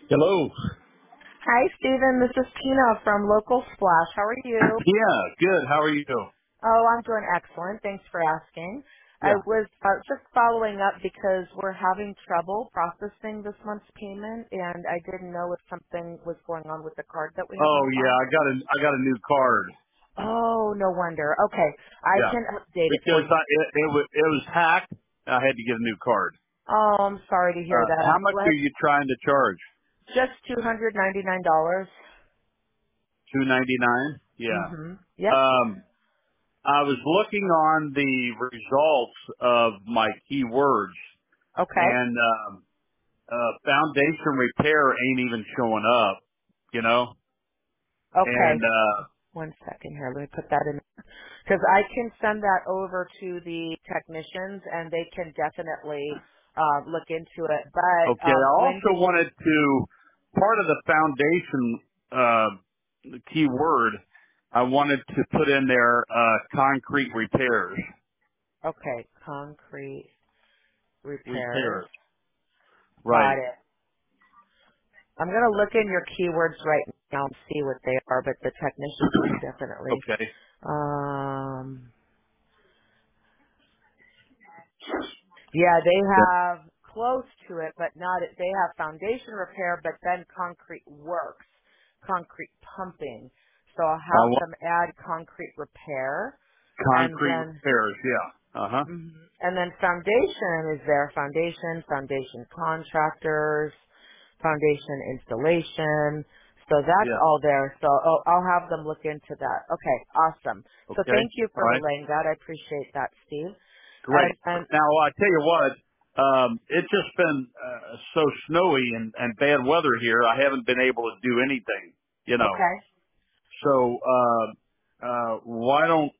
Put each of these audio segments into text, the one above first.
Hello. Hi, Stephen. This is Tina from Local Splash. How are you? Yeah, good. How are you? Oh, I'm doing excellent. Thanks for asking. I Yeah. was just following up because we're having trouble processing this month's payment, and I didn't know if something was going on with the card that we have Oh on yeah, file. I got a new card. Oh, no wonder. Okay, I Yeah. can update it for Because you. it was hacked. I had to get a new card. Oh, I'm sorry to hear How that. much are Let you trying to charge? just $299. $299. Yeah. Mhm. Yep. Um, I was looking on the results of my keywords, Okay. and foundation repair ain't even showing up. You know, Okay. and One second here. Let me put that in. Because I can send that over to the technicians and they can definitely look into it. But okay. I when also did you? wanted to, part of the foundation, the key word, I wanted to put in there, concrete repairs. Okay, concrete repairs. Repairs. Got Right. it. I'm gonna look in your keywords right now and see what they are. But the technicians can definitely. Okay. Um, Yeah, they have close to it, but not. They have foundation repair, but then concrete works, concrete pumping. So I'll I have want them add concrete repair, and concrete then repairs. Yeah. Uh-huh. foundation is there. Foundation contractors, foundation installation. So that's Yeah. all there. So I'll have them look into that. Okay, awesome. So Okay. thank you All for right. relaying that. I appreciate that, Steve. Great. And Now, I tell you what, it's just been, so snowy and bad weather here. I haven't been able to do anything, you know. okay. So, why don't,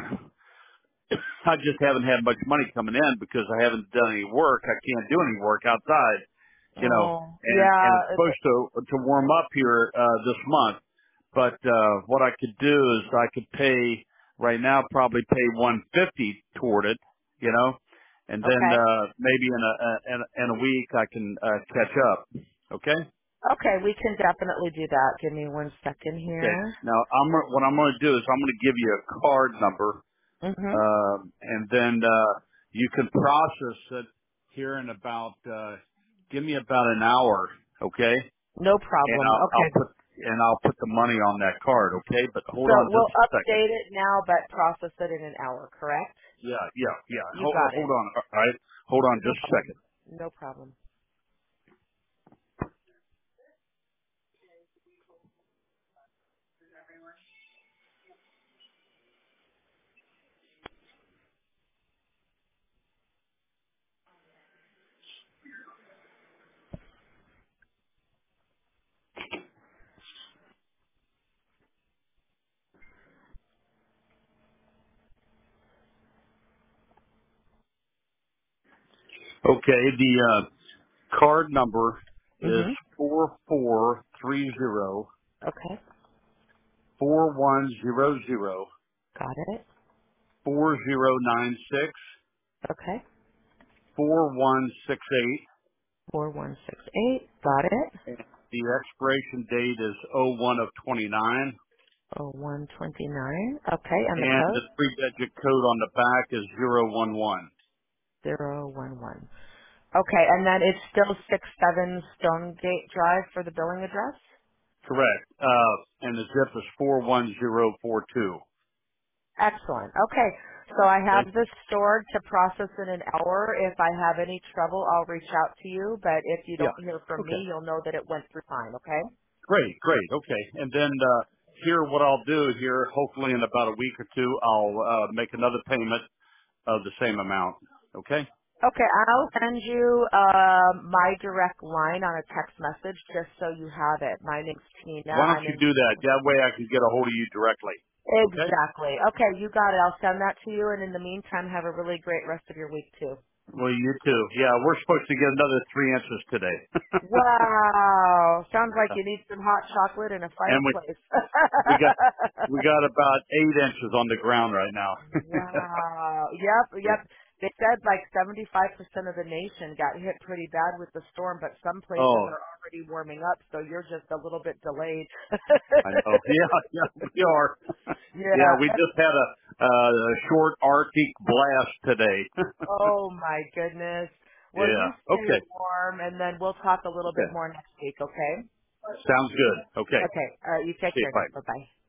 I just haven't had much money coming in because I haven't done any work. I can't do any work outside, you know, Oh, and yeah. it's supposed to warm up here, this month. But, what I could do is I could pay right now, probably pay 150 toward it, you know, and then, Okay. maybe in a week I can, catch up. Okay. Okay, we can definitely do that. Give me one second Okay. here. Now what I'm going to do is I'm going to give you a card number. Mhm. And then you can process it here in about give me about an hour, okay? No And problem. I'll Okay. put the money on that card, okay? But hold So on just we'll a second. update it now, but process it in an hour, correct? Yeah. You got Hold it. on, all right? Hold on No just a problem. second. No problem. Okay, the card number is Mhm. 4430 Okay. 4100 Got it. 4096 Okay. 4168. 4168. Got it. And the expiration date is 01 of 29, Oh, 129. Okay, and the and the code? three-digit code on the back is 011. 011. Okay, and then it's still 67 Stonegate Drive for the billing address? Correct. And the zip is 41042. Excellent. Okay. So I have Okay? this stored to process in an hour. If I have any trouble, I'll reach out to you. But if you Yeah. don't hear from Okay. me, you'll know that it went through fine. Okay. Great. Okay. And then, here, what I'll do here, hopefully in about a week or two, I'll, make another payment of the same amount. Okay? Okay. I'll send you my direct line on a text message just so you have it. My name's Tina. Why don't I'm you in. do that? That way I can get a hold of you directly. Okay? Exactly. Okay, you got it. I'll send that to you. And in the meantime, have a really great rest of your week too. Well, you too. Yeah, we're supposed to get another 3 inches today. Wow. Sounds like you need some hot chocolate and a And fireplace. we got we got about 8 inches on the ground right now. Wow. Yep, Yeah. yep. They said like 75% of the nation got hit pretty bad with the storm, but some places Oh, are already warming up, so you're just a little bit delayed. I know. Yeah, yeah, we are. Yeah, we Yeah. just had a short Arctic blast today. Oh my goodness. Well, Yeah. you stay Okay. warm, and then we'll talk a little bit Okay. more next week, okay? Sounds good. Okay. Okay. All right. You take See you. care Bye. now. Bye-bye.